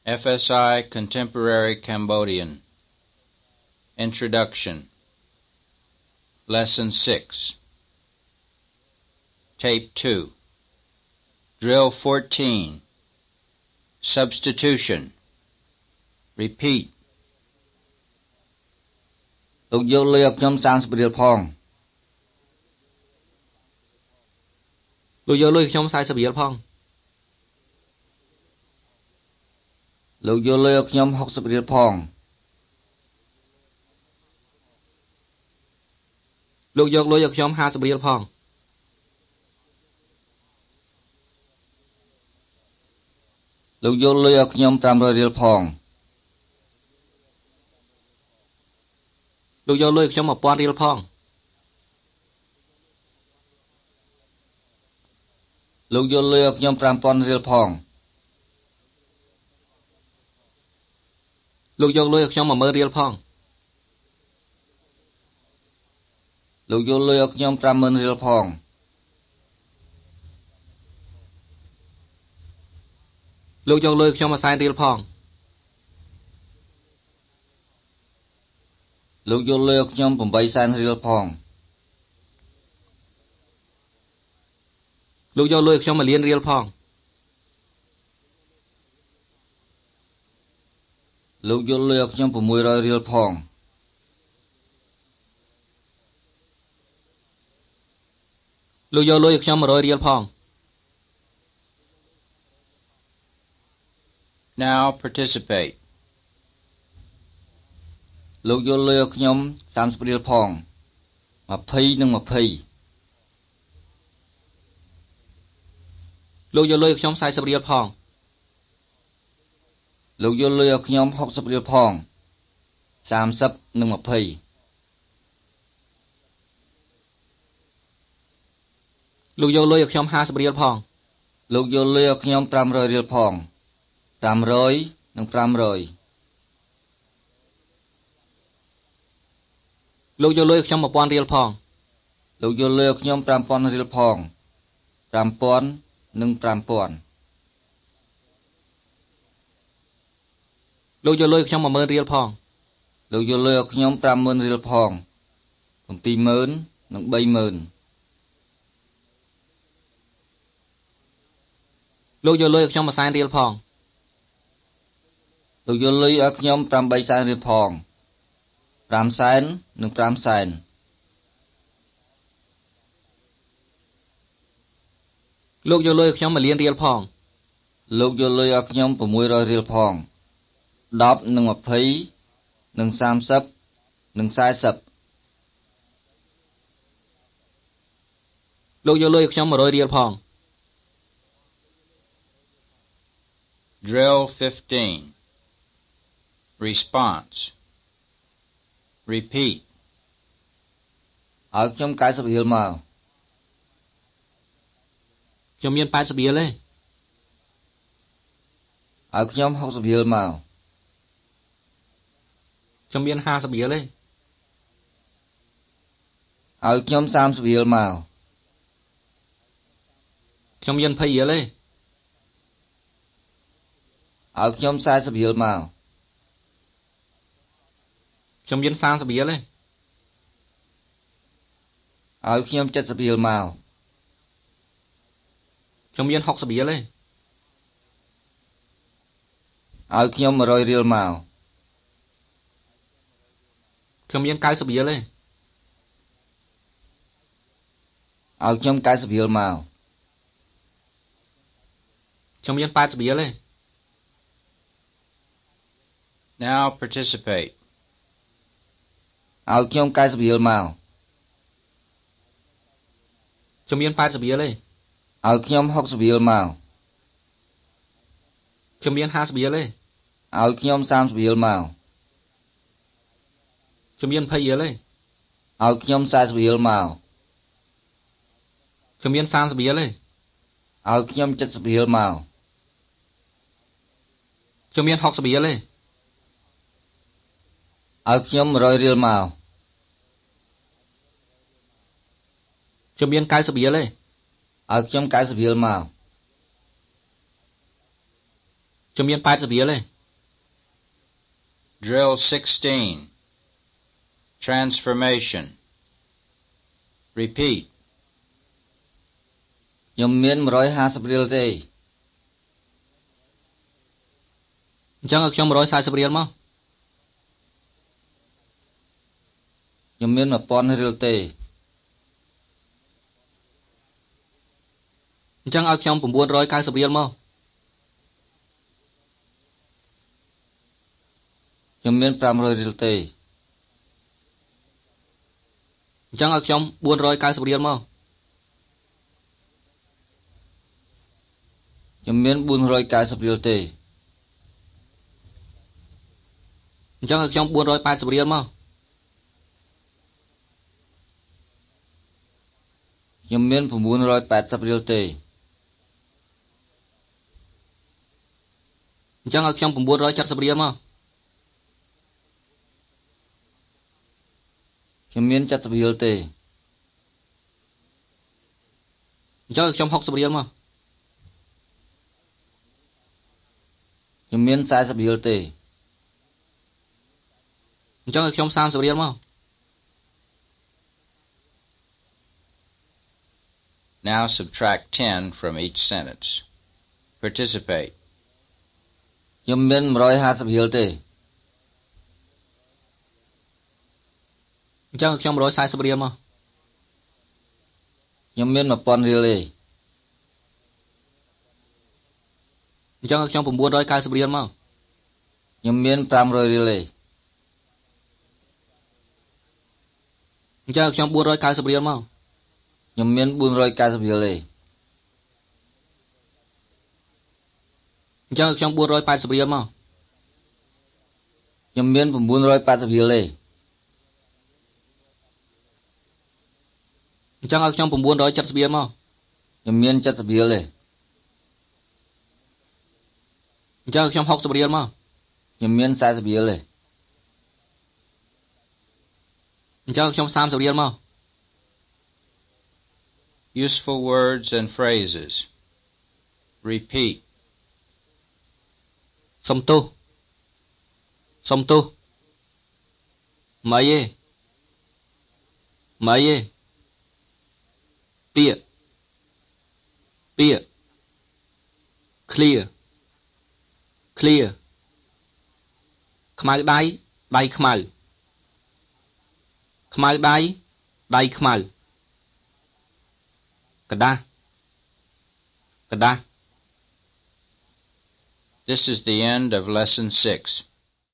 FSI Contemporary Cambodian Introduction Lesson 6 Tape 2 Drill 14 Substitution Repeat លោកយកលុយឲ្យខ្ញុំ30រៀលផងលោកយកលុយខ្ញុំ40រៀលផងលោកយកលុយឲ្យខ្ញុំ60រៀលផងលោកយកលុយឲ្យខ្ញុំ50រៀលផងលោកយកលុយឲ្យខ្ញុំ500រៀលផងលោកយកលុយឲ្យខ្ញុំ1000រៀលផងលោកយកលុយឲ្យខ្ញុំ5000រៀលផងលោកយកលុយឲ្យខ្ញុំ10000រៀលផងលោកយកលុយឲ្យខ្ញុំ50000រៀលផងលោកយកលុយឲ្យខ្ញុំ100,000រៀលផងលោកយកលុយឲ្យខ្ញុំ800,000រៀលផងលោកយកលុយឲ្យខ្ញុំ1លានរៀលផងលោកយកលុយឲ្យខ្ញុំ600រៀលផងលោកយកលុយឲ្យខ្ញុំ100រៀលផង Now participate លោកយកលុយឲ្យខ្ញុំ30រៀលផង20និង20 លោកយកលុយឲ្យខ្ញុំ40រៀលផងលោកយកលុយឲ្យខ្ញុំ60រៀលផង30និង20 លោកយកលុយឲ្យខ្ញុំ50រៀលផងលោកយកលុយឲ្យខ្ញុំ500រៀលផង500និង500 លោកយកលុយឲ្យខ្ញុំ1000រៀលផងលោកយកលុយឲ្យខ្ញុំ5000រៀលផង5000និង5000 លោកយកលុយឲ្យខ្ញុំ10000រៀលផងលោកយកលុយឲ្យខ្ញុំ50000រៀលផង70000និង30000 លោកយកលុយឲ្យខ្ញុំ100,000រៀលផងលោកយកលុយឲ្យខ្ញុំ800,000រៀលផង500,000និង500,000 លោកយកលុយឲ្យខ្ញុំ1លានរៀលផងលោកយកលុយឲ្យខ្ញុំ600រៀលផង10និង20និង30និង40 លោកយកលុយឲ្យខ្ញុំ100រៀលផង Drill 15 Response Repeat ឲ្យខ្ញុំ90រៀលមកខ្ញុំមាន80រៀលទេឲ្យខ្ញុំ60រៀលមកខ្ញុំមាន50រៀលទេឲ្យខ្ញុំ30រៀលមកខ្ញុំមាន20រៀលទេឲ្យខ្ញុំ40រៀលមកខ្ញុំមាន30រៀលទេឲ្យខ្ញុំ70រៀលមកខ្ញុំមាន60រៀលទេឲ្យខ្ញុំ100រៀលមកខ្ញុំមាន90រៀលទេឲ្យខ្ញុំ90រៀលមកខ្ញុំមាន80រៀលទេ Now participate ឲ្យខ្ញុំ90រៀលមកខ្ញុំមាន80រៀលទេឲ្យខ្ញុំ60រៀលមកខ្ញុំមាន50រៀលទេឲ្យខ្ញុំ30រៀលមកខ្ញុំមាន20រៀលទេឲ្យខ្ញុំ40រៀលមកខ្ញុំមាន30រៀលទេឲ្យខ្ញុំ70រៀលមកខ្ញុំមាន60រៀលទេឲ្យខ្ញុំ100រៀលមកខ្ញុំមាន90រៀលទេឲ្យខ្ញុំ90រៀលមកខ្ញុំមាន80រៀលទេ Drill 16. Transformation. Repeat. ខ្ញុំមាន150រៀលទេអញ្ចឹងឲ្យខ្ញុំ140រៀលមកខ្ញុំមាន1000រៀលទេអញ្ចឹងឲ្យខ្ញុំ990រៀលមកខ្ញុំមាន500រៀលទេអញ្ចឹងឲ្យខ្ញុំ490រៀលមកខ្ញុំមាន490រៀលទេអញ្ចឹងឲ្យខ្ញុំ480រៀលមកខ្ញុំមាន980រៀលទេអញ្ចឹងឲ្យខ្ញុំ970រៀលមកខ្ញុំមាន70រៀលទេអញ្ចឹងឲ្យខ្ញុំ60រៀលមកខ្ញុំមាន40រៀលទេអញ្ចឹងឲ្យខ្ញុំ30រៀលមក Now subtract 10 from each sentence. Participate. ខ្ញុំមាន150រៀលទេអញ្ចឹងឲ្យខ្ញុំ140រៀលមកខ្ញុំមាន1000រៀលទេអញ្ចឹងឲ្យខ្ញុំ990រៀលមកខ្ញុំមាន500រៀលទេអញ្ចឹងឲ្យខ្ញុំ490រៀលមកខ្ញុំមាន490រៀលទេអញ្ចឹងឲ្យខ្ញុំ480រៀលមកខ្ញុំមាន980រៀលទេអញ្ចឹងឲ្យខ្ញុំ970រៀលមកខ្ញុំមាន70រៀលទេអញ្ចឹងឲ្យខ្ញុំ60រៀលមកខ្ញុំមាន40រៀលទេអញ្ចឹងឲ្យខ្ញុំ30រៀលមក Useful words and phrases. Repeat. សុំទោសសុំទោសម៉េចទេម៉េចទេពាក្យពាក្យ clear clear ខ្មៅដៃដៃខ្មៅខ្មៅដៃដៃខ្មៅกระดาษกระดาษ This is the end of Lesson 6.